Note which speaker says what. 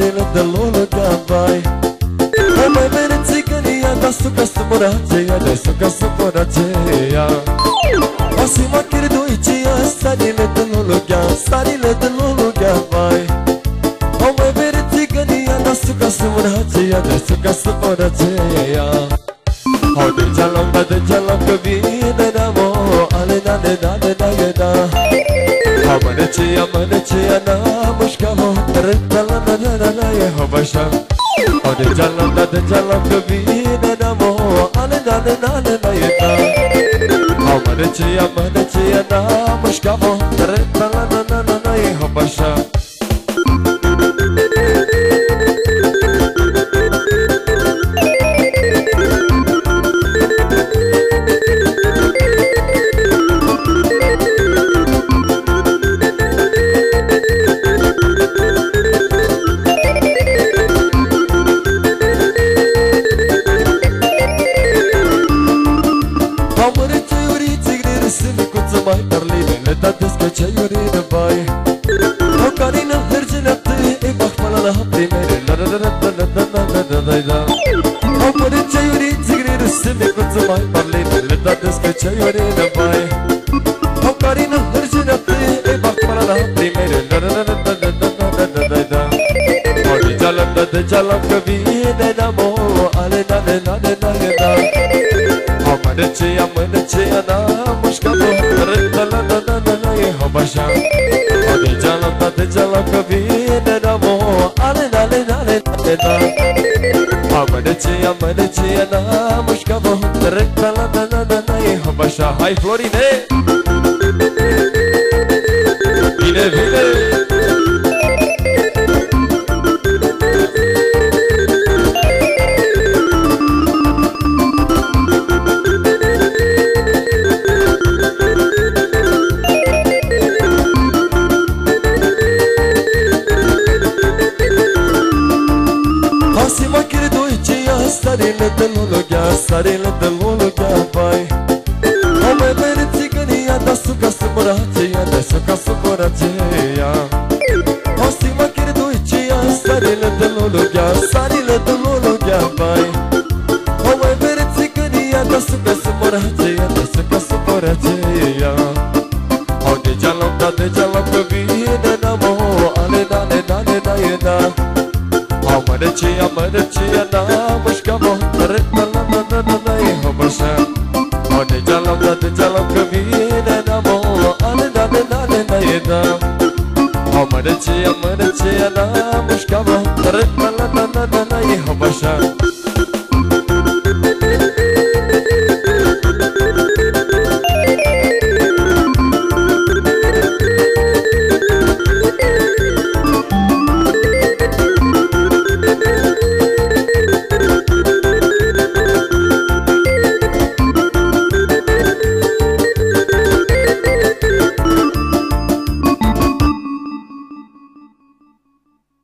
Speaker 1: starele de lolo gabai. O mai bene țigănia, da suca sumuraceia, da suca sumuraceia. Asi makir doicia, starele de lolo gabai, starele de lolo gabai. O mai bene țigănia, da suca sumuraceia, da suca sumuraceia. Au de jalam că vine namo, ale da de da de da de da. Amaneciya na mushkamo, rentala na na na na ye habasha. Au de jalam că vine namo, ale da de da de da ye da. Amaneciya na mushkamo, rentala na na na na ye habasha. De jalam că vine namo, ale da de da de da de da. Amaneciya na mushkamo, rentala na na na na ye habasha. De jalam că vine namo, ale da de da de da de da. Amaneciya na mushkamo, rentala na na na na ye habasha. Hai Florine! Vine, vine! Starele de lolo gabai. O mai bene țigănia, da suca sumuraceia, da suca sumuraceia. O stima chiar doicia, starele de lolo gabai, starele de lolo gabai. O mai bene țigănia, da suca sumuraceia, da suca sumuraceia. O de jalam că vine namo, ale da de da de da ye da. Amaneciya na mushkamo, rentala na na na na ye habasha. O de jalam că vine namo, ale da de da de da ye da. Amaneciya na mushkamo, rentala na na na na ye habasha.